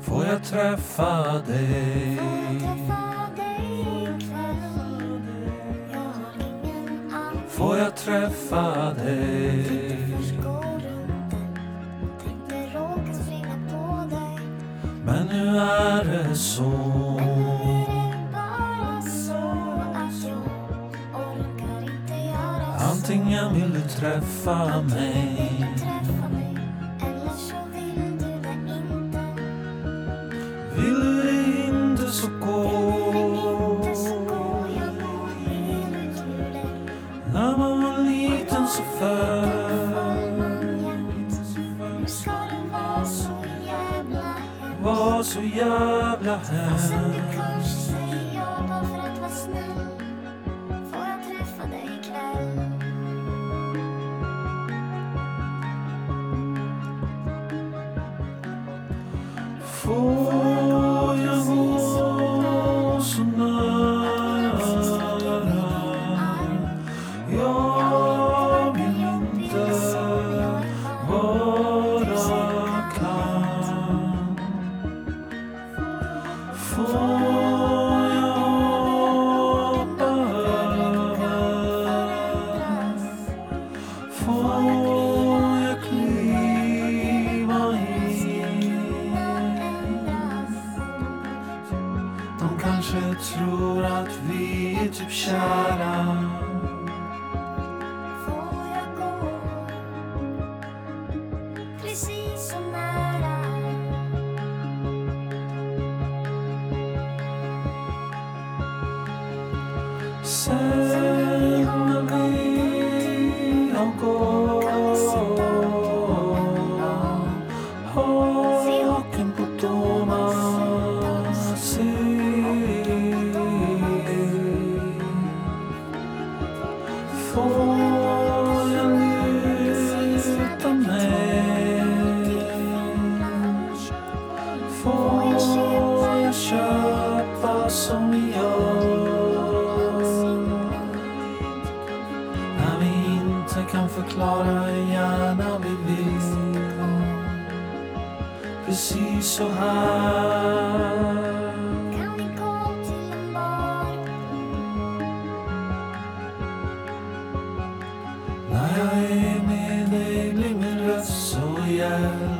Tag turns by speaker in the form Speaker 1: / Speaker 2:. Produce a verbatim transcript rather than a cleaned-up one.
Speaker 1: Får jag träffa dig? Får jag träffa dig? Men nu är det så. Antingen vill du träffa mig,
Speaker 2: eller så vill du det inte.
Speaker 1: Vill du det inte så gå. När man var liten så föll,
Speaker 2: Nu ska det vara så jävla hemskt.
Speaker 1: var så jävla
Speaker 2: Fastän du
Speaker 1: hemskt.
Speaker 2: kanske säger ja bara för att vara snäll. Får jag träffa dig ikväll?
Speaker 1: Får jag gå så nära? Jag vill inte vara kan. Får jag hoppa över? Får jag kliva in? De kanske tror att vi är typ kära.
Speaker 2: Får jag gå precis så nära?
Speaker 1: Sen när vi har gått haken på Thomas får jag luta mig. Får jag köpa som vi gör. När vi inte kan förklara hur gärna vi vill. Precis så här.
Speaker 2: Kan vi gå till en bar?
Speaker 1: När jag är med dig blir min röst så gäll.